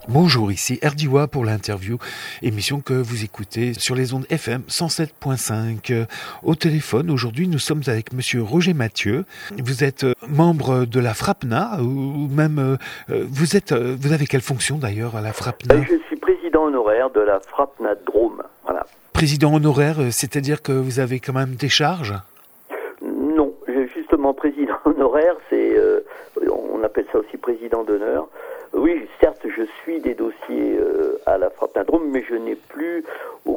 Bonjour, ici Erdiwa pour l'interview, émission que vous écoutez sur les ondes FM 107.5. Au téléphone, aujourd'hui, nous sommes avec Monsieur Roger Mathieu. Vous êtes membre de la FRAPNA ou même vous avez quelle fonction d'ailleurs à la FRAPNA ? Je suis président honoraire de la FRAPNA Drôme. Voilà. Président honoraire, c'est-à-dire que vous avez quand même des charges ? Non, justement président honoraire, on appelle ça aussi président d'honneur. Oui, certes, je suis des dossiers à la FRAPNA Drôme, mais je n'ai plus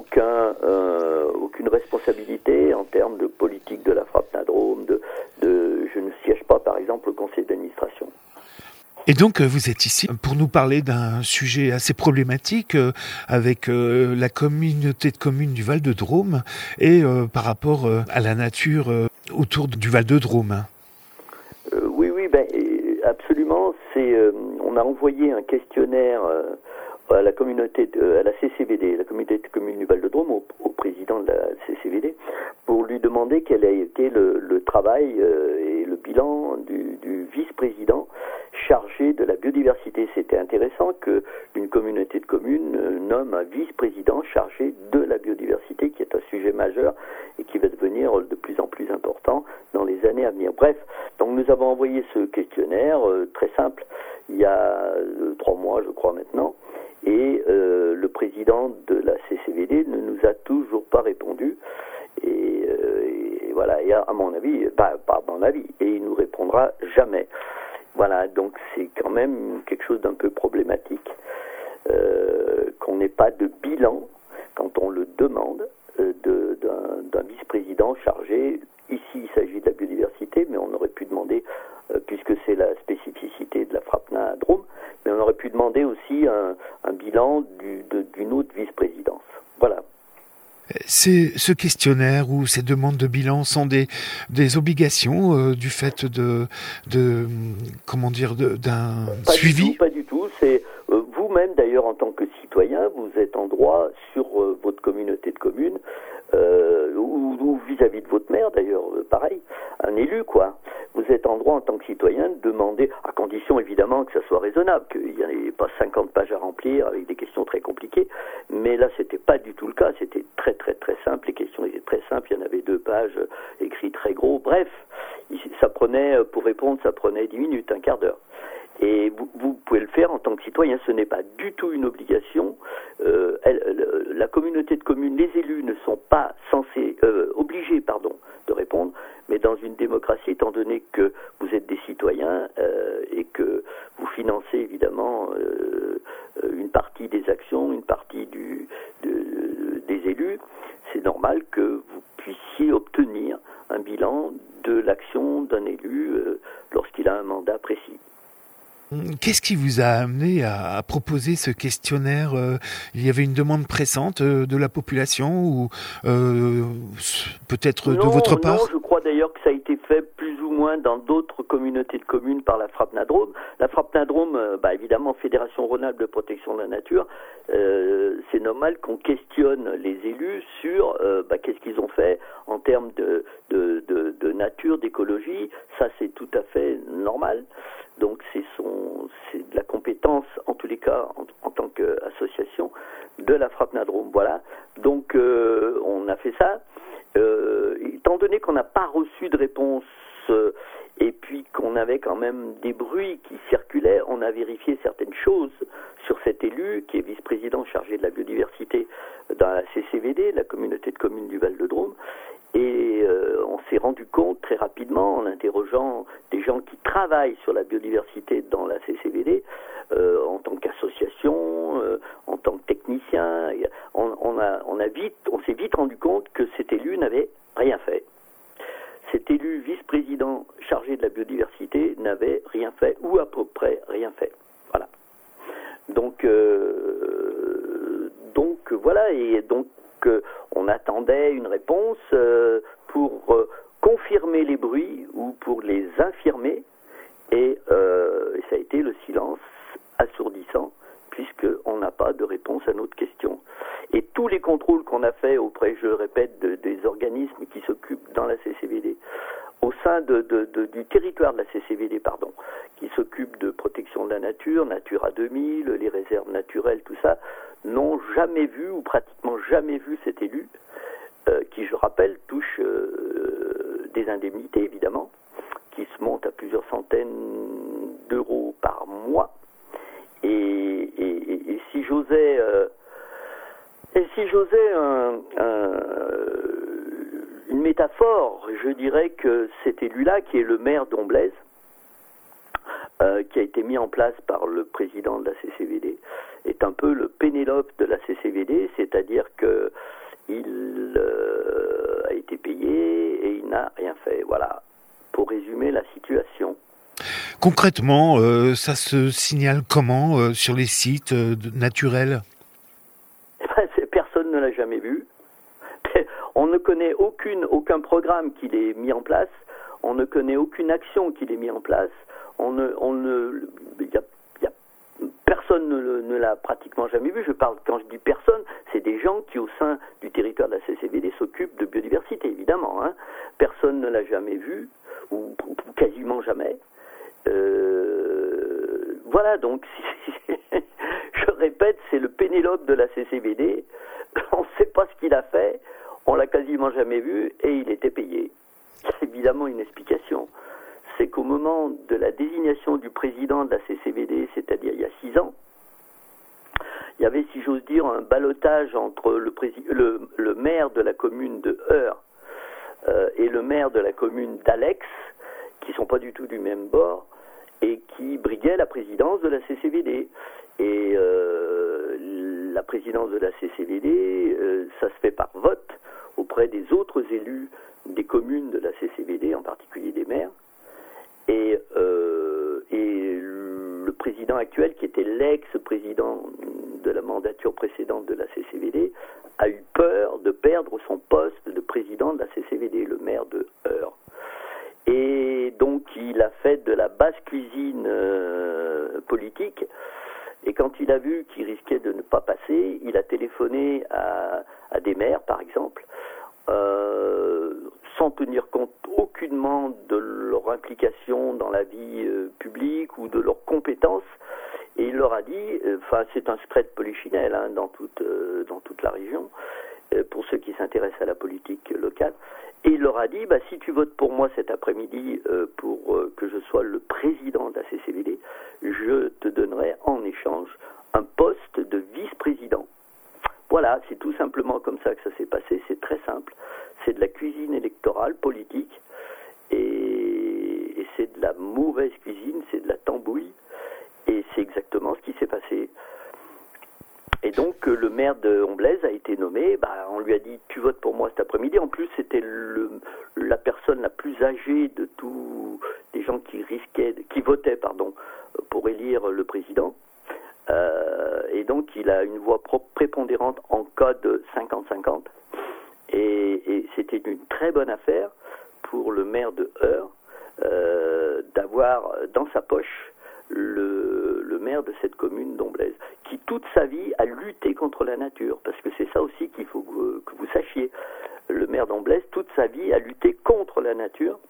aucune responsabilité en termes de politique de la FRAPNA Drôme. Je ne siège pas, par exemple, au conseil d'administration. Et donc, vous êtes ici pour nous parler d'un sujet assez problématique avec la communauté de communes du Val-de-Drôme et par rapport à la nature autour du Val-de-Drôme. Oui, absolument. On a envoyé un questionnaire à la communauté, à la CCVD, la communauté de communes du Val-de-Drôme, au président de la CCVD, pour lui demander quel a été le travail et le bilan du vice-président chargé de la biodiversité. C'était intéressant qu'une communauté de communes nomme un vice-président chargé de la biodiversité, qui est un sujet majeur et qui va devenir de plus en plus important dans les années à venir. Bref, donc nous avons envoyé ce questionnaire très simple il y a 3 mois, je crois maintenant, et le président de la CCVD ne nous a toujours pas répondu. Et voilà, et à mon avis, pas à mon avis, et il nous répondra jamais. Voilà, donc c'est quand même quelque chose d'un peu problématique qu'on n'ait pas de bilan quand on le demande d'un vice-président chargé. Ici, il s'agit de la biodiversité, mais on aurait pu demander, puisque c'est la spécificité de la FRAPNA Drôme, mais on aurait pu demander aussi un bilan d'une autre vice-présidence. Voilà. Ce questionnaire ou ces demandes de bilan sont des obligations du fait d'un suivi ? Pas du tout. C'est vous-même d'ailleurs en tant que citoyen, vous êtes en droit sur votre communauté de communes ou vis-à-vis de votre maire d'ailleurs, pareil, un élu quoi. Vous êtes en droit en tant que citoyen de demander, à condition évidemment que ça soit raisonnable, qu'il n'y ait pas 50 pages à remplir avec des questions très compliquées, mais là c'était pas du tout le cas, c'était très très très simple, les questions étaient très simples, il y en avait 2 pages écrites très gros, bref, ça prenait, pour répondre, ça prenait 10 minutes, un quart d'heure. Et vous pouvez le faire en tant que citoyen, ce n'est pas du tout une obligation. La communauté de communes, les élus ne sont pas obligés de répondre, mais dans une démocratie, étant donné que vous êtes des citoyens et que vous financez évidemment une partie des actions, une partie des élus, c'est normal que vous puissiez obtenir un bilan de l'action d'un élu lorsqu'il a un mandat précis. Qu'est-ce qui vous a amené à proposer ce questionnaire ? Il y avait une demande pressante de la population ou peut-être de votre part ? Non, je crois d'ailleurs que ça a été fait plus ou moins dans d'autres communautés de communes par la FRAPNA Drôme. La FRAPNA Drôme, évidemment, Fédération Rhône-Alpes de protection de la nature, c'est normal qu'on questionne les élus sur qu'est-ce qu'ils ont fait en termes de nature, d'écologie. Ça, c'est tout à fait normal. Donc c'est de la compétence, en tous les cas, en tant qu'association, de la FRAPNA Drôme. Voilà. Donc on a fait ça. Étant donné qu'on n'a pas reçu de réponse et puis qu'on avait quand même des bruits qui circulaient, on a vérifié certaines choses sur cet élu qui est vice-président chargé de la biodiversité dans la CCVD, la communauté de communes du Val-de-Drôme. Et on s'est rendu compte très rapidement, en interrogeant des gens qui travaillent sur la biodiversité dans la CCVD, en tant qu'association, en tant que technicien, on s'est vite rendu compte que cet élu n'avait rien fait. Cet élu vice-président chargé de la biodiversité n'avait rien fait, ou à peu près rien fait. Voilà. Donc voilà, et donc on attendait une réponse pour confirmer les bruits ou pour les infirmer, et ça a été le silence assourdissant, puisqu'on n'a pas de réponse à notre question. Et tous les contrôles qu'on a faits auprès, je le répète, des organismes qui s'occupent dans la CCVD, au sein du territoire de la CCVD, qui s'occupe de protection protection de la nature, Natura 2000, les réserves naturelles, tout ça, n'ont jamais vu ou pratiquement jamais vu cet élu, qui, je rappelle, touche des indemnités, évidemment, qui se montent à plusieurs centaines d'euros par mois. Et si j'osais une métaphore, je dirais que cet élu-là, qui est le maire d'Omblaise, qui a été mis en place par le président de la CCVD, est un peu le Pénélope de la CCVD, c'est-à-dire que il a été payé et il n'a rien fait. Voilà, pour résumer la situation. Concrètement, ça se signale comment sur les sites naturels ? Personne ne l'a jamais vu. On ne connaît aucun programme qu'il ait mis en place. On ne connaît aucune action qu'il ait mis en place. Personne ne l'a pratiquement jamais vu. Quand je dis personne, c'est des gens qui, au sein du territoire de la CCVD, s'occupent de biodiversité, évidemment. Hein. Personne ne l'a jamais vu, ou quasiment jamais. Voilà, donc, je répète, c'est le Pénélope de la CCVD. On ne sait pas ce qu'il a fait, on l'a quasiment jamais vu, et il était payé. C'est évidemment une explication. C'est qu'au moment de la désignation du président de la CCVD, c'est-à-dire il y a 6 ans, il y avait, si j'ose dire, un ballottage entre le maire de la commune de Heure et le maire de la commune d'Alex, qui ne sont pas du tout du même bord, et qui briguaient la présidence de la CCVD. Et la présidence de la CCVD, ça se fait par vote auprès des autres élus des communes de la CCVD, en particulier des maires. Et le président actuel, qui était l'ex-président de la mandature précédente de la CCVD, a eu peur de perdre son poste de président de la CCVD, le maire de Heure. Et donc il a fait de la basse cuisine politique, et quand il a vu qu'il risquait de ne pas passer, il a téléphoné à des maires, par exemple, sans tenir compte aucunement de leur implication dans la vie publique ou de leurs compétences, et il leur a dit, c'est un secret de polichinelle dans toute la région, pour ceux qui s'intéressent à la politique locale, et il leur a dit, si tu votes pour moi cet après-midi pour que je sois le président de la CCVD, je te donnerai en échange un poste de vice-président. Voilà, c'est tout simplement comme ça que ça s'est passé, c'est très simple. C'est de la cuisine électorale, politique, et c'est de la mauvaise cuisine, c'est de la tambouille, et c'est exactement ce qui s'est passé. Et donc le maire de Omblaise a été nommé, on lui a dit tu votes pour moi cet après-midi. En plus c'était la personne la plus âgée de tous les gens qui votaient pour élire le président. Et donc il a une voix prépondérante en cas de 50-50. Et c'était une très bonne affaire pour le maire de Heure d'avoir dans sa poche le maire de cette commune d'Omblaise, qui toute sa vie a lutté contre la nature, parce que c'est ça aussi qu'il faut que vous sachiez. Le maire d'Omblaise, toute sa vie, a lutté contre la nature.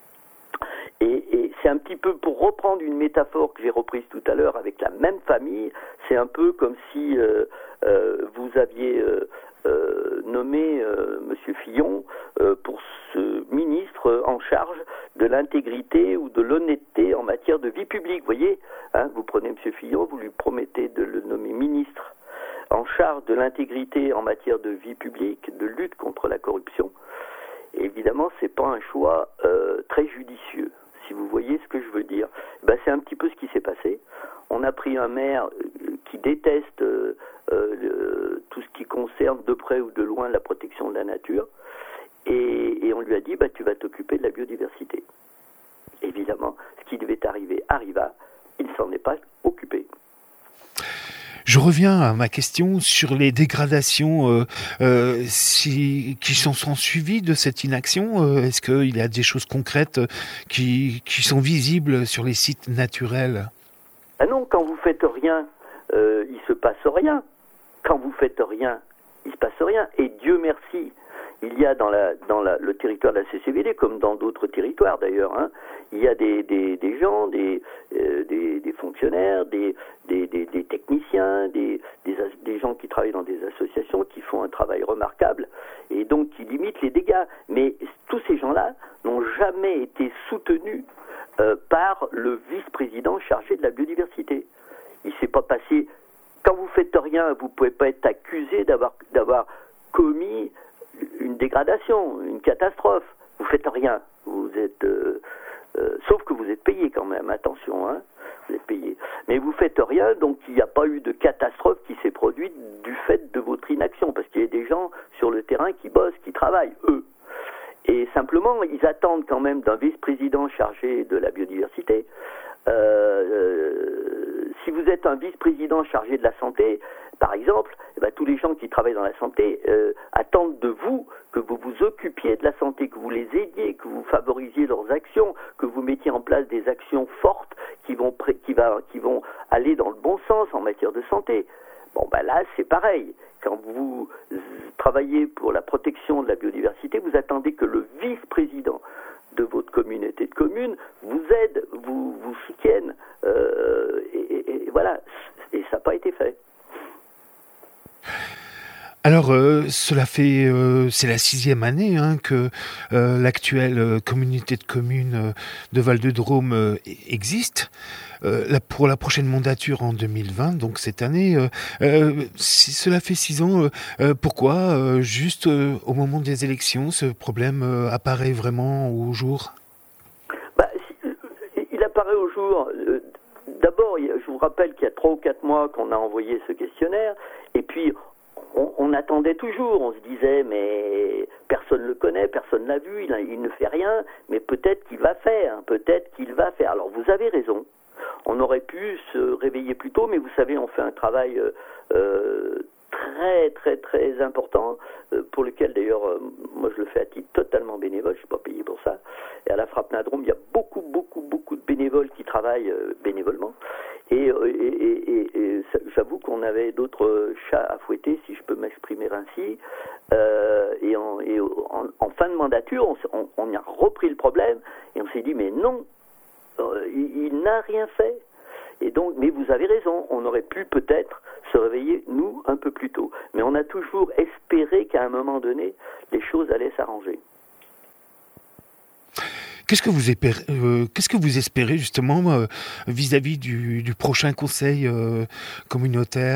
Et c'est un petit peu, pour reprendre une métaphore que j'ai reprise tout à l'heure avec la même famille, c'est un peu comme si vous aviez nommé M. Fillon pour ce ministre en charge de l'intégrité ou de l'honnêteté en matière de vie publique. Vous voyez, vous prenez M. Fillon, vous lui promettez de le nommer ministre en charge de l'intégrité en matière de vie publique, de lutte contre la corruption. Et évidemment, c'est pas un choix très judicieux, si vous voyez ce que je veux dire. C'est un petit peu ce qui s'est passé. On a pris un maire qui déteste tout ce qui concerne de près ou de loin la protection de la nature, et on lui a dit tu vas t'occuper de la biodiversité. Évidemment, ce qui devait arriver arriva, il ne s'en est pas occupé. Je reviens à ma question sur les dégradations qui sont suivies de cette inaction. Est-ce qu'il y a des choses concrètes qui sont visibles sur les sites naturels ? Non, quand vous faites rien, il se passe rien. Quand vous faites rien, il se passe rien. Et Dieu merci, il y a dans le territoire de la CCVD, comme dans d'autres territoires d'ailleurs, hein, il y a des gens, des fonctionnaires, des techniciens, des gens qui travaillent dans des associations qui font un travail remarquable et donc qui limitent les dégâts. Mais tous ces gens-là n'ont jamais été soutenus par le vice-président chargé de la biodiversité. Il s'est pas passé. Quand vous faites rien, vous pouvez pas être accusé d'avoir commis une dégradation, une catastrophe. Vous faites rien. Vous êtes sauf que vous êtes payé quand même. Attention, hein. Vous êtes payé. Mais vous faites rien, donc il n'y a pas eu de catastrophe qui s'est produite du fait de votre inaction, parce qu'il y a des gens sur le terrain qui bossent, qui travaillent, eux. Et simplement, ils attendent quand même d'un vice-président chargé de la biodiversité. Si vous êtes un vice-président chargé de la santé, par exemple, eh ben, tous les gens qui travaillent dans la santé attendent de vous que vous vous occupiez de la santé, que vous les aidiez, que vous favorisiez leurs actions, que vous mettiez en place des actions fortes qui vont aller dans le bon sens en matière de santé. Bon, ben là, c'est pareil. Quand vous travaillez pour la protection de la biodiversité, vous attendez que le vice-président de votre communauté de communes vous aide, vous soutienne, et voilà. Et ça n'a pas été fait. Alors, cela fait, c'est la 6e année que l'actuelle communauté de communes de Val-de-Drôme existe. Pour la prochaine mandature en 2020, donc cette année, si cela fait 6 ans, pourquoi juste au moment des élections, ce problème apparaît vraiment au jour ? Il apparaît au jour. D'abord, je vous rappelle qu'il y a 3 ou 4 mois qu'on a envoyé ce questionnaire, et puis on attendait toujours, on se disait mais personne ne le connaît, personne ne l'a vu, il ne fait rien, mais peut-être qu'il va faire. Alors vous avez raison, on aurait pu se réveiller plus tôt, mais vous savez, on fait un travail très très très important, pour lequel d'ailleurs moi je le fais à titre totalement bénévole, je ne suis pas payé pour ça, et à la Frappe-Nadrôme il y a beaucoup de bénévoles qui travaillent bénévolement, et j'avoue qu'on avait d'autres chats à fouetter, si je peux m'exprimer ainsi, et en fin de mandature on a repris le problème et on s'est dit mais non, il n'a rien fait. Et donc, mais vous avez raison, on aurait pu peut-être se réveiller, nous, un peu plus tôt. Mais on a toujours espéré qu'à un moment donné, les choses allaient s'arranger. Qu'est-ce que vous espérez justement vis-à-vis du prochain conseil communautaire ?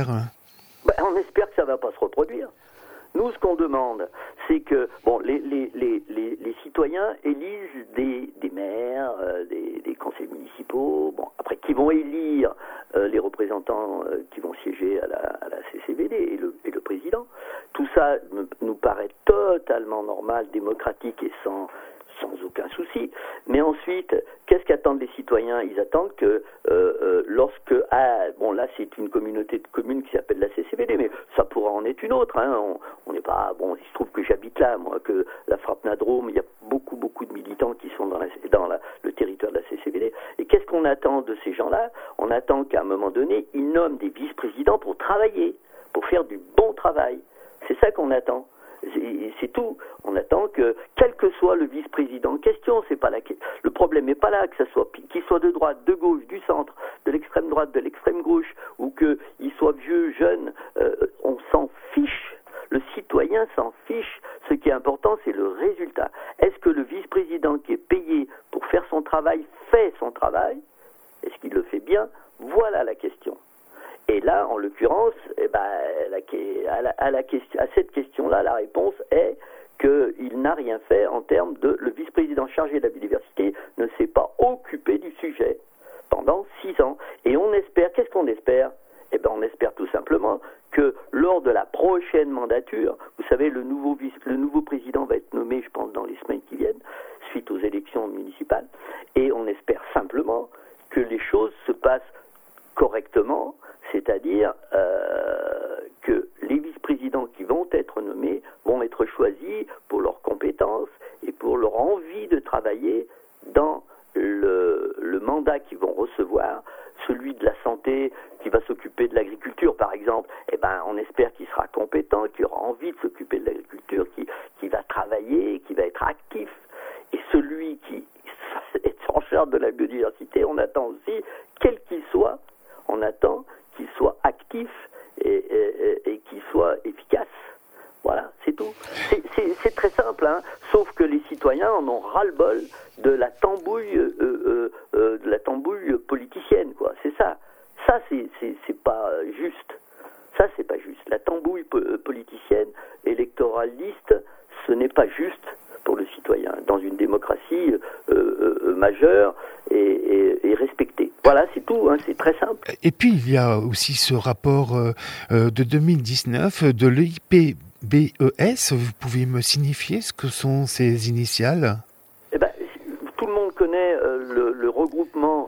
On espère que ça ne va pas se reproduire. Nous, ce qu'on demande, c'est que les citoyens élisent des maires, des conseils municipaux, après qui vont élire les représentants qui vont siéger à la CCVD et le président. Tout ça nous paraît totalement normal, démocratique et sans aucun souci. Mais ensuite, qu'est-ce qu'attendent les citoyens ? Ils attendent que là c'est une communauté de communes qui s'appelle la CCVD, mais ça pourra en être une autre. Hein. On n'est pas il se trouve que j'habite là, moi, que la Frappe-Nadrôme, il y a beaucoup de militants qui sont dans le territoire de la CCVD. Et qu'est-ce qu'on attend de ces gens-là ? On attend qu'à un moment donné, ils nomment des vice-présidents pour travailler, pour faire du bon travail. C'est ça qu'on attend. C'est tout. On attend que, quel que soit le vice-président en question, le problème n'est pas là, qu'il soit de droite, de gauche, du centre, de l'extrême droite, de l'extrême gauche, ou qu'il soit vieux, jeune, on s'en fiche. Le citoyen s'en fiche. Ce qui est important, c'est le résultat. Est-ce que le vice-président qui est payé pour faire son travail fait son travail ? Est-ce qu'il le fait bien ? Voilà la question. Et là, en l'occurrence, à cette question-là, la réponse est qu'il n'a rien fait en termes de... Le vice-président chargé de la biodiversité ne s'est pas occupé du sujet pendant 6 ans. Et on espère... Qu'est-ce qu'on espère ? On espère tout simplement que lors de la prochaine mandature, vous savez, le nouveau président va être nommé, je pense, dans les semaines qui viennent, suite aux élections municipales, et on espère simplement que les choses se passent correctement, c'est-à-dire que les vice-présidents qui vont être nommés vont être choisis pour leurs compétences et pour leur envie de travailler dans le mandat qu'ils vont recevoir celui de la santé qui va s'occuper de l'agriculture, par exemple, on espère qu'il sera compétent, qu'il aura envie de s'occuper de l'agriculture, qui va travailler, qui va être actif. Et celui qui est en charge de la biodiversité, on attend aussi, quel qu'il soit, on attend qu'il soit actif et qu'il soit efficace. Voilà, c'est tout. C'est très simple, hein. Sauf que les citoyens en ont ras-le-bol de la tambouille, politicienne, quoi. C'est ça. Ça, c'est pas juste. Ça, c'est pas juste. La tambouille politicienne, électoraliste, ce n'est pas juste pour le citoyen dans une démocratie majeure et respectée. Voilà, c'est tout, hein, c'est très simple. Et puis il y a aussi ce rapport de 2019 de l'IPBES. Vous pouvez me signifier ce que sont ces initiales ? Tout le monde connaît le regroupement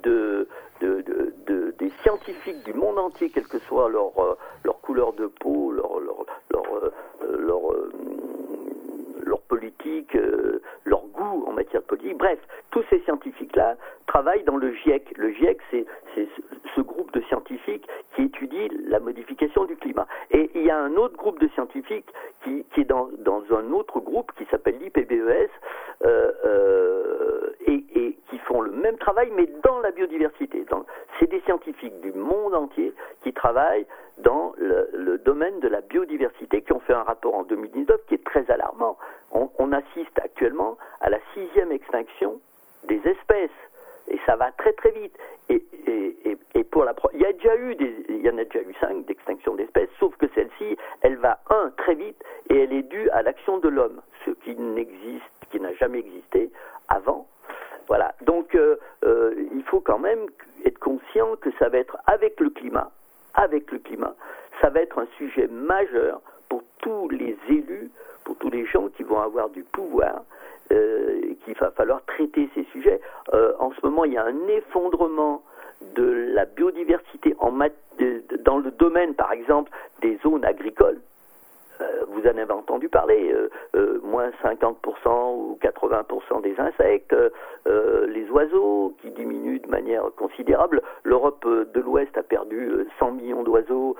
des scientifiques du monde entier, quelle que soit leur couleur de peau, leur politique, leur goût en matière de politique. Bref, tous ces scientifiques-là travaillent dans le GIEC. Le GIEC, c'est ce groupe de scientifiques qui étudie la modification du climat. Et il y a un autre groupe de scientifiques qui est dans un autre groupe qui s'appelle l'IPBES et qui font le même travail, mais dans la biodiversité. C'est des scientifiques du monde entier qui travaillent dans le domaine de la biodiversité, qui ont fait un rapport en 2019 qui est très alarmant. On assiste actuellement à la 6e extinction des espèces. Et ça va très très vite. Et pour il y en a déjà eu 5 d'extinction d'espèces, sauf que celle-ci, elle va très vite et elle est due à l'action de l'homme, ce qui n'a jamais existé avant. Voilà. Donc il faut quand même être conscient que ça va être avec le climat, ça va être un sujet majeur pour tous les élus, pour tous les gens qui vont avoir du pouvoir. Qu'il va falloir traiter ces sujets. En ce moment, il y a un effondrement de la biodiversité dans le domaine, par exemple, des zones agricoles. Vous en avez entendu parler, moins 50% ou 80% des insectes, les oiseaux qui diminuent de manière considérable. L'Europe de l'Ouest a perdu 100 millions d'oiseaux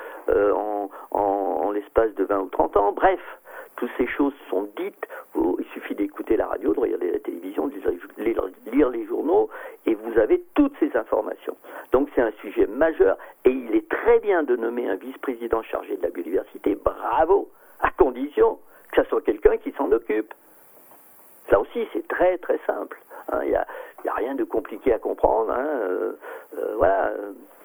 en l'espace de 20 ou 30 ans. Bref, toutes ces choses sont dites. Il suffit d'écouter la radio, de regarder la télévision, de lire les journaux, et vous avez toutes ces informations. Donc c'est un sujet majeur, et il est très bien de nommer un vice-président chargé de la biodiversité. Bravo, à condition que ce soit quelqu'un qui s'en occupe. Là aussi, c'est très très simple. Il n'y a rien de compliqué à comprendre. Voilà.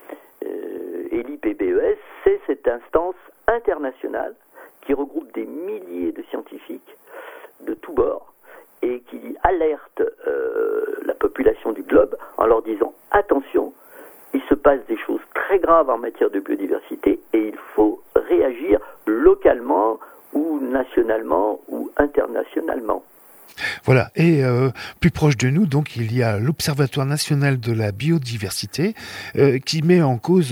Et l'IPBES, c'est cette instance internationale qui regroupe des milliers de scientifiques de tous bords et qui alerte la population du globe en leur disant « Attention, il se passe des choses très graves en matière de biodiversité et il faut réagir localement ou nationalement ou internationalement. » Voilà, et plus proche de nous, donc, il y a l'Observatoire national de la biodiversité qui met en cause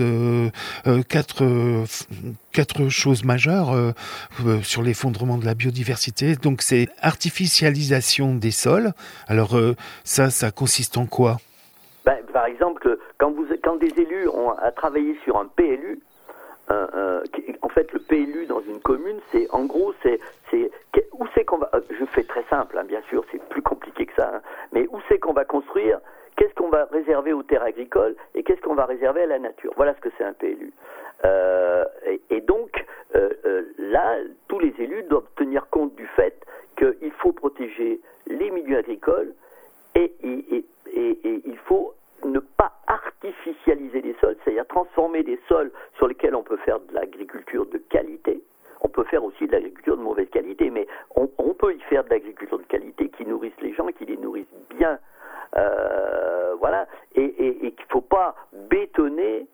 quatre choses majeures sur l'effondrement de la biodiversité. Donc, c'est artificialisation des sols. Alors, ça consiste en quoi ? Par exemple, quand des élus ont à travailler sur un PLU, en fait, le PLU dans une commune, c'est en gros, c'est où c'est qu'on va. Je fais très simple, hein, bien sûr, c'est plus compliqué que ça. Hein, mais où c'est qu'on va construire ? Qu'est-ce qu'on va réserver aux terres agricoles et qu'est-ce qu'on va réserver à la nature ? Voilà ce que c'est un PLU. Et donc, là, tous les élus doivent tenir compte du fait qu'il faut protéger les milieux agricoles et il faut ne pas artificialiser les sols, c'est-à-dire transformer des sols sur lesquels on peut faire de l'agriculture de qualité. On peut faire aussi de l'agriculture de mauvaise qualité, mais on peut y faire de l'agriculture de qualité qui nourrisse les gens, qui les nourrisse bien. Voilà. Et qu'il ne faut pas bétonner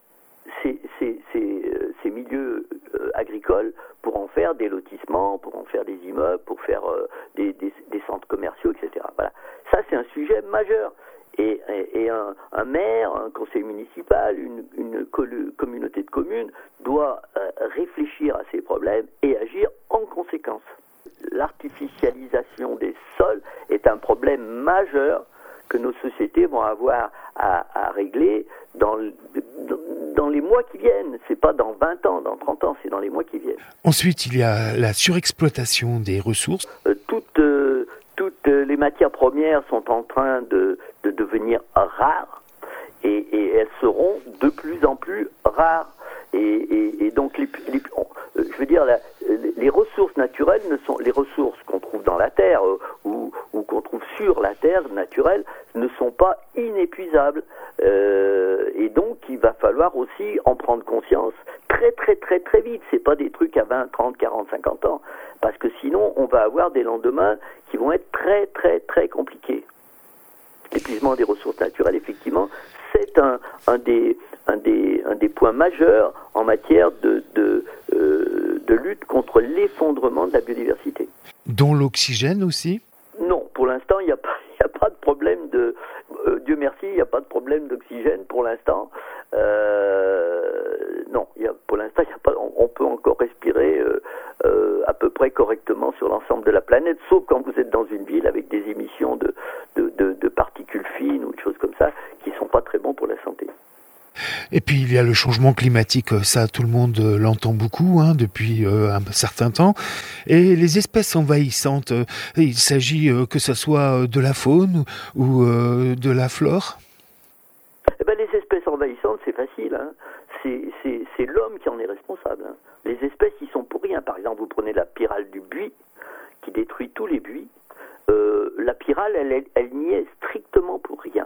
ces milieux agricoles pour en faire des lotissements, pour en faire des immeubles, pour faire des centres commerciaux, etc. Voilà. Ça, c'est un sujet majeur. Et un maire, un conseil municipal, une communauté de communes doit réfléchir à ces problèmes et agir en conséquence. L'artificialisation des sols est un problème majeur que nos sociétés vont avoir à régler dans les mois qui viennent. C'est pas dans 20 ans, dans 30 ans, c'est dans les mois qui viennent. Ensuite, il y a la surexploitation des ressources. Toutes les matières premières sont en train de devenir rares et elles seront de plus en plus rares. Et donc, je veux dire, les ressources naturelles les ressources qu'on trouve dans la terre ou qu'on trouve sur la terre naturelle ne sont pas inépuisables. Et donc, il va falloir aussi en prendre conscience très très très très vite. C'est pas des trucs à 20, 30, 40, 50 ans, parce que sinon, on va avoir des lendemains qui vont être très très très compliqués. L'épuisement des ressources naturelles, effectivement, c'est un des points majeurs en matière de lutte contre l'effondrement de la biodiversité. Dont l'oxygène aussi ? Non, pour l'instant, il n'y a pas de problème Dieu merci, il n'y a pas de problème d'oxygène pour l'instant. Non, pour l'instant, on peut encore respirer à peu près correctement sur l'ensemble de la planète, sauf quand vous êtes dans une ville avec des émissions de particules fines ou de choses comme ça qui ne sont pas très bons pour la santé. Et puis il y a le changement climatique, ça tout le monde l'entend beaucoup depuis un certain temps. Et les espèces envahissantes, il s'agit que ce soit de la faune ou de la flore ? Les espèces envahissantes, c'est facile. C'est l'homme qui en est responsable. Les espèces, ils sont pour rien. Par exemple, vous prenez la pyrale du buis qui détruit tous les buis. La pyrale, elle n'y est strictement pour rien.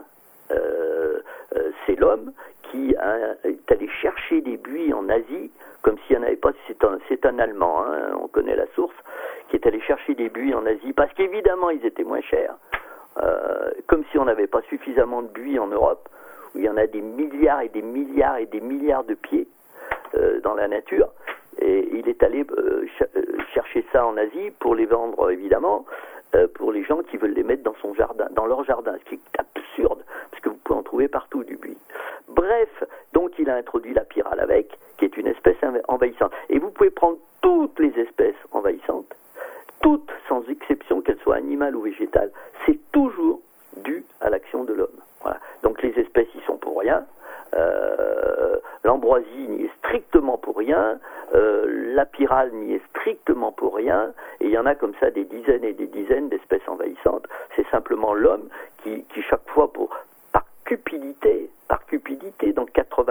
C'est l'homme qui est allé chercher des buis en Asie, comme s'il n'y en avait pas. C'est un Allemand, on connaît la source, qui est allé chercher des buis en Asie, parce qu'évidemment ils étaient moins chers, comme si on n'avait pas suffisamment de buis en Europe, où il y en a des milliards et des milliards et des milliards de pieds dans la nature. Et il est allé chercher ça en Asie pour les vendre, évidemment, pour les gens qui veulent les mettre dans son jardin, dans leur jardin, ce qui est absurde, parce que vous pouvez en trouver partout du buis. Bref, donc il a introduit la pyrale avec, qui est une espèce envahissante. Et vous pouvez prendre toutes les espèces envahissantes, toutes sans exception, qu'elles soient animales ou végétales, c'est toujours dû à l'action de l'homme. Voilà. Donc les espèces y sont pour rien. L'ambroisie n'y est strictement pour rien, la pyrale n'y est strictement pour rien, et il y en a comme ça des dizaines et des dizaines d'espèces envahissantes. C'est simplement l'homme qui chaque fois, par cupidité, dans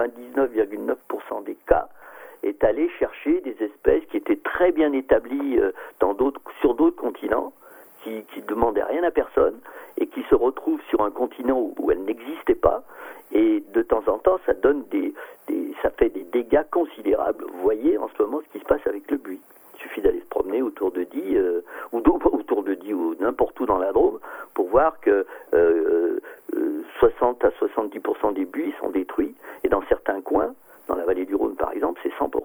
99,9% des cas, est allé chercher des espèces qui étaient très bien établies sur d'autres continents, qui ne demandaient rien à personne, et qui se retrouvent sur un continent où elles n'existaient pas, et de temps en temps, ça donne ça fait des dégâts considérables. Vous voyez en ce moment ce qui se passe avec le buis. Il suffit d'aller se promener autour de Die, ou n'importe où dans la Drôme, pour voir que 60 à 70% des buis sont détruits, et dans certains coins, dans la vallée du Rhône par exemple, c'est 100%.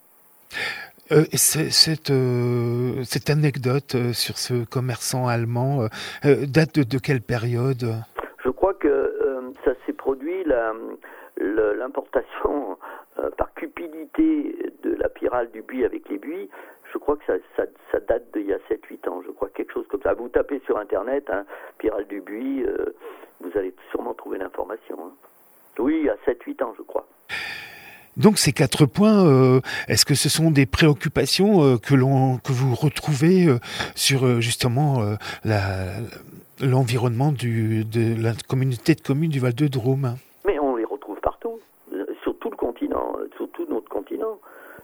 Cette anecdote sur ce commerçant allemand date de quelle période ? Je crois que ça s'est produit, l'importation par cupidité de la pyrale du buis avec les buis. Je crois que ça date d'il y a 7-8 ans, je crois, quelque chose comme ça. Vous tapez sur Internet, pyrale du buis, vous allez sûrement trouver l'information. Oui, il y a 7-8 ans, je crois. Donc ces 4 points, est-ce que ce sont des préoccupations que vous retrouvez sur justement l'environnement de la communauté de communes du Val-de-Drôme ? Mais on les retrouve partout, sur tout le continent, sur tout notre continent.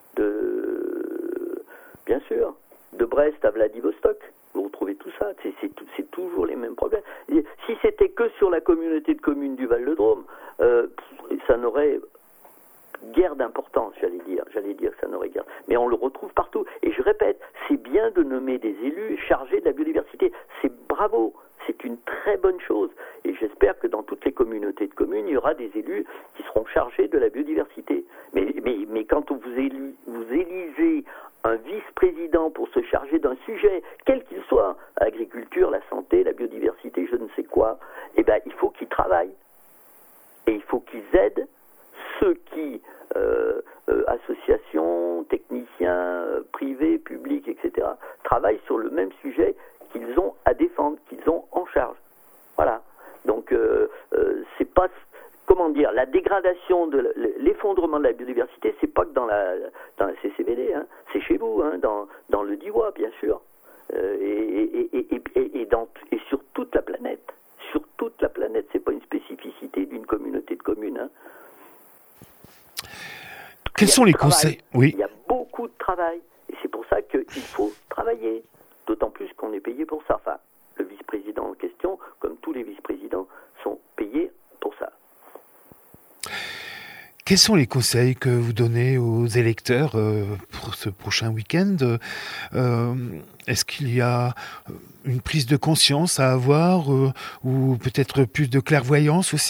Bien sûr, de Brest à Vladivostok, vous retrouvez tout ça, c'est toujours les mêmes problèmes. Et si c'était que sur la communauté de communes du Val-de-Drôme, ça n'aurait guère d'importance, j'allais dire que ça n'aurait guère. Mais on le retrouve partout. Et je répète, c'est bien de nommer des élus chargés de la biodiversité. C'est bravo, c'est une très bonne chose. Et j'espère que dans toutes les communautés de communes, il y aura des élus qui seront chargés de la biodiversité. Mais quand vous élisez un vice-président pour se charger d'un sujet, quel qu'il soit, l'agriculture, la santé, la biodiversité, je ne sais quoi, il faut qu'ils travaillent. Et il faut qu'ils aident ceux qui, associations, techniciens, privés, publics, etc., travaillent sur le même sujet qu'ils ont à défendre, qu'ils ont en charge. Voilà. Donc, c'est pas, la dégradation dégradation, l'effondrement de la biodiversité, c'est pas que dans la CCBD, hein, c'est chez vous, hein, dans le Diois, bien sûr, et sur toute la planète. Sur toute la planète, c'est pas une spécificité d'une communauté de communes. Hein. Quels sont les conseils ? Oui. Il y a beaucoup de travail, et c'est pour ça qu'il faut travailler, d'autant plus qu'on est payé pour ça. Enfin, le vice-président en question, comme tous les vice-présidents, sont payés pour ça. Quels sont les conseils que vous donnez aux électeurs pour ce prochain week-end ? Est-ce qu'il y a une prise de conscience à avoir ou peut-être plus de clairvoyance aussi ?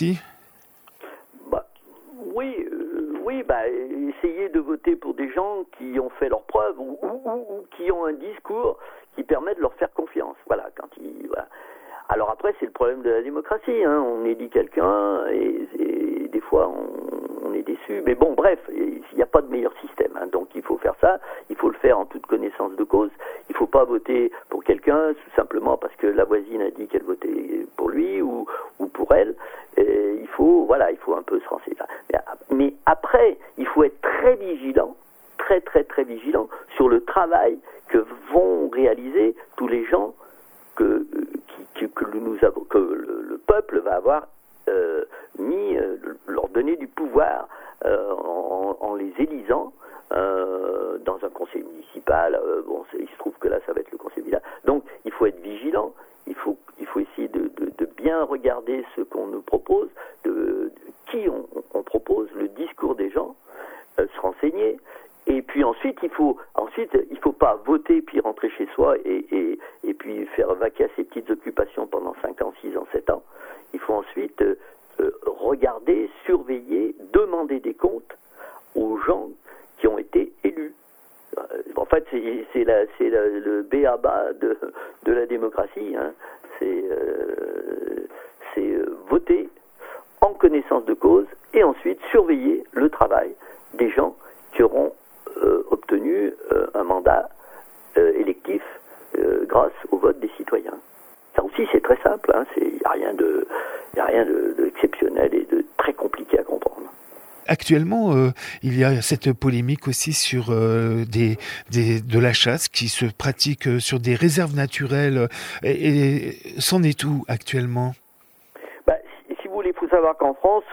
Oui, essayer de voter pour des gens qui ont fait leurs preuves ou qui ont un discours qui permet de leur faire confiance. Voilà, voilà. Alors après, c'est le problème de la démocratie. Hein. On élit quelqu'un et des fois on est déçu. Mais bon, bref, il n'y a pas de meilleur système. Hein. Donc il faut faire ça. Il faut le faire en toute connaissance de cause. Il ne faut pas voter pour quelqu'un tout simplement parce que la voisine a dit qu'elle votait pour lui ou pour elle. Et il faut un peu se renseigner. Mais après, il faut être très vigilant, très très très vigilant sur le travail que vont réaliser tous les gens que le peuple va avoir leur donner du pouvoir en les élisant dans un conseil municipal. Il se trouve que là, ça va être le conseil municipal. Donc, il faut être vigilant. Il faut essayer de bien regarder ce qu'on nous propose, qui on propose, le discours des gens, se renseigner. Et puis ensuite, il faut pas voter puis rentrer chez soi et puis faire vaquer à ses petites occupations pendant 5 ans, 6 ans, 7 ans. Il faut ensuite regarder, surveiller, demander des comptes aux gens qui ont été élus. En fait, c'est le b.a.-ba de la démocratie. Hein. C'est voter en connaissance de cause et ensuite surveiller le travail des gens qui auront obtenu un mandat électif grâce au vote des citoyens. Ça aussi, c'est très simple. Hein. Il n'y a rien d'exceptionnel et de très compliqué à comprendre. Actuellement, il y a cette polémique aussi sur de la chasse qui se pratique sur des réserves naturelles. Et c'en est où actuellement ? Si vous voulez, il faut savoir qu'en France,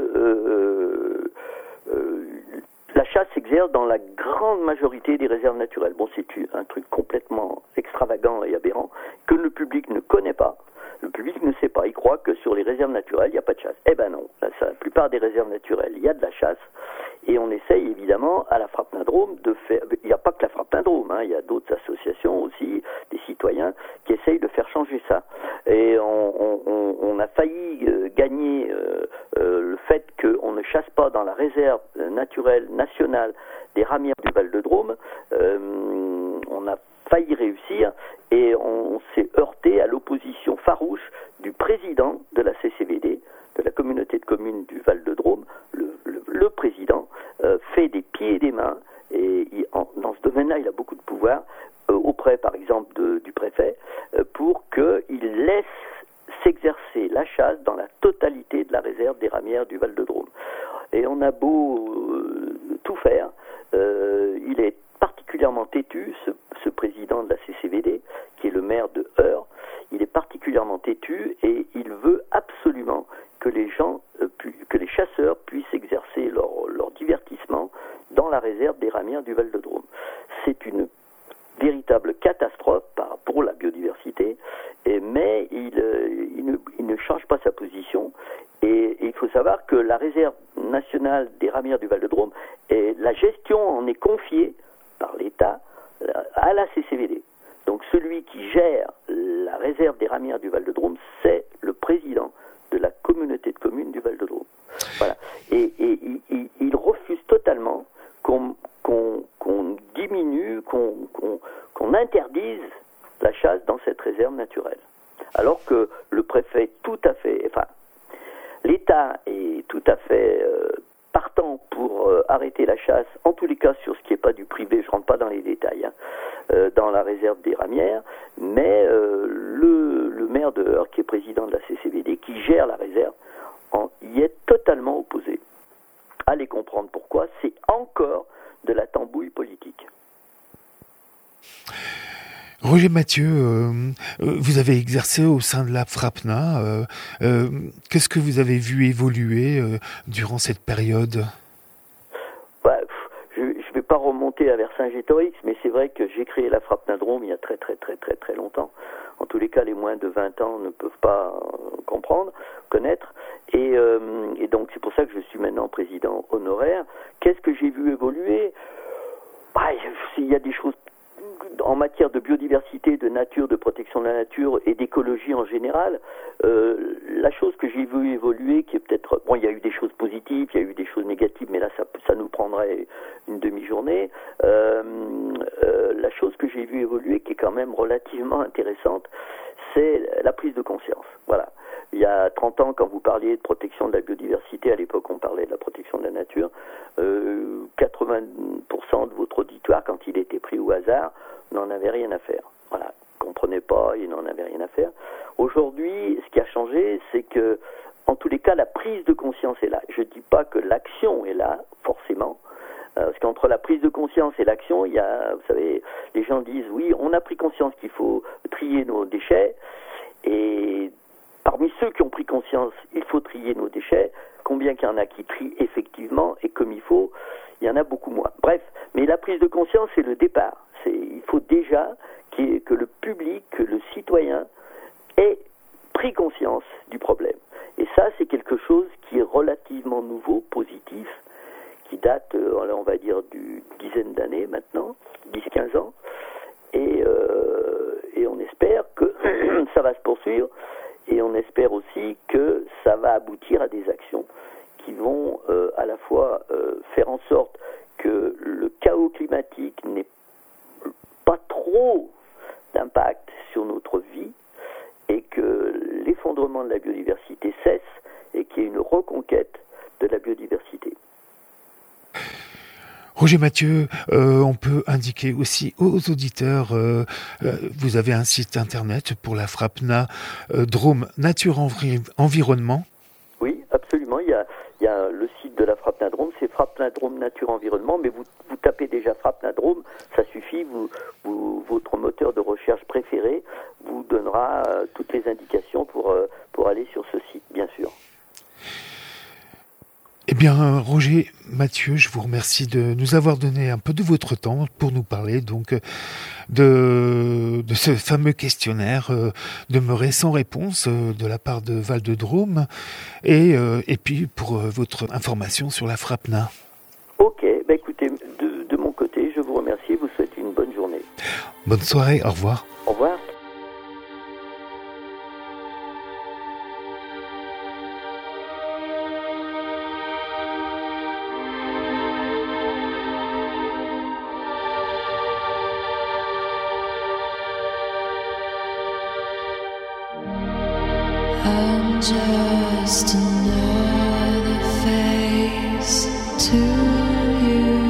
la chasse s'exerce dans la grande majorité des réserves naturelles. Bon, c'est un truc complètement extravagant et aberrant que le public ne connaît pas. Le public ne sait pas. Il croit que sur les réserves naturelles, il n'y a pas de chasse. Eh ben non. La plupart des réserves naturelles, il y a de la chasse. Et on essaye évidemment à la Frappe-Nindrôme de faire... Il n'y a pas que la Frappe-Nindrôme, hein. Il y a d'autres associations aussi, des citoyens, qui essayent de faire changer ça. Et on a failli gagner le fait qu'on ne chasse pas dans la réserve naturelle nationale des ramières du Val-de-Drôme. On a failli réussir et on s'est heurté à l'opposition farouche du président de la CCBD, de la communauté de communes du Val-de-Drôme. Le président fait des pieds et des mains et dans ce domaine-là, il a beaucoup de pouvoir auprès, par exemple, du préfet pour qu'il laisse s'exercer la chasse dans la totalité de la réserve des ramières du Val-de-Drôme. Et on a beau tout faire, il est particulièrement têtu, ce président de la CCBD, qui est le maire de Heure. Il est particulièrement têtu et il veut absolument que les chasseurs puissent exercer leur divertissement dans la réserve des ramières du Val-de-Drôme. C'est une véritable catastrophe pour la biodiversité, mais il ne change pas sa position. Et il faut savoir que la réserve nationale des ramières du Val-de-Drôme, la gestion en est confiée par l'État à la CCBD. Donc celui qui gère la réserve des ramières du Val-de-Drôme, c'est le président de la communauté de communes du Val-de-Drôme. Voilà. Et il refuse totalement qu'on diminue, qu'on interdise la chasse dans cette réserve naturelle. Alors que le préfet l'État est tout à fait partant pour arrêter la chasse, en tous les cas sur ce qui n'est pas du privé, je ne rentre pas dans les détails, dans la réserve des ramières, mais le maire de Heure, qui est président de la CCBD, qui gère la réserve, y est totalement opposé. allez comprendre pourquoi, c'est encore de la tambouille politique. Roger Mathieu, vous avez exercé au sein de la FRAPNA. Qu'est-ce que vous avez vu évoluer durant cette période ? Je ne vais pas remonter à Vercingétorix, mais c'est vrai que j'ai créé la FRAPNA Drôme il y a très très très très très longtemps. En tous les cas, les moins de 20 ans ne peuvent pas connaître. Et donc c'est pour ça que je suis maintenant président honoraire. Qu'est-ce que j'ai vu évoluer ? Il y a des choses en matière de biodiversité, de nature, de protection de la nature et d'écologie en général. La chose que j'ai vu évoluer, qui est peut-être... il y a eu des choses positives, il y a eu des choses négatives, mais là, ça nous prendrait une demi-journée. La chose que j'ai vu évoluer, qui est quand même relativement intéressante, c'est la prise de conscience. Voilà. Il y a 30 ans, quand vous parliez de protection de la biodiversité, à l'époque on parlait de la protection de la nature, 80% de votre auditoire, quand il était pris au hasard, n'en avait rien à faire. Voilà, ne comprenait pas, il n'en avait rien à faire. Aujourd'hui, ce qui a changé, c'est que, en tous les cas, la prise de conscience est là. Je ne dis pas que l'action est là, forcément, parce qu'entre la prise de conscience et l'action, il y a, vous savez, les gens disent, oui, on a pris conscience qu'il faut trier nos déchets, et parmi ceux qui ont pris conscience, il faut trier nos déchets. Combien qu'il y en a qui trient effectivement et comme il faut, il y en a beaucoup moins. Bref, mais la prise de conscience, c'est le départ. Il faut déjà que le public, que le citoyen ait pris conscience du problème. Et ça, c'est quelque chose qui est relativement nouveau, positif, qui date, on va dire, d'une dizaine d'années maintenant, 10-15 ans. Et on espère que ça va se poursuivre. Et on espère aussi que ça va aboutir à des actions qui vont à la fois faire en sorte que le chaos climatique n'ait pas trop d'impact sur notre vie et que l'effondrement de la biodiversité cesse et qu'il y ait une reconquête de la biodiversité. Roger Mathieu, on peut indiquer aussi aux auditeurs, vous avez un site internet pour la FRAPNA Drôme Nature Environnement. Oui, absolument. Il y a le site de la FRAPNA Drôme, c'est FRAPNA Drôme Nature Environnement, mais vous tapez déjà FRAPNA Drôme, ça suffit, votre moteur de recherche préféré vous donnera toutes les indications pour aller sur ce site, bien sûr. Eh bien, Roger Mathieu, je vous remercie de nous avoir donné un peu de votre temps pour nous parler donc de ce fameux questionnaire demeuré sans réponse de la part de Val de Drôme et puis pour votre information sur la FRAPNA. Ok, écoutez, de mon côté, je vous remercie, vous souhaite une bonne journée. Bonne soirée, au revoir. Au revoir. I'm just another face to you.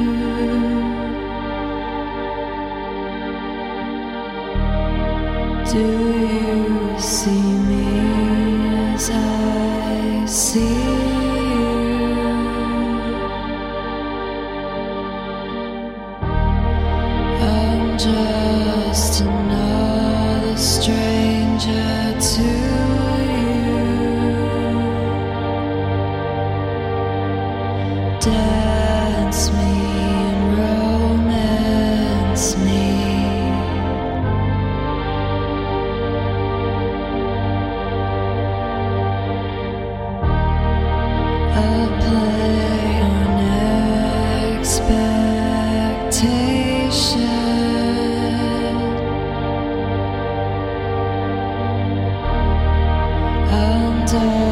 Do you see me as I see you? I'm just another stranger to you. Dance me and romance me. A play on expectation. I'm done.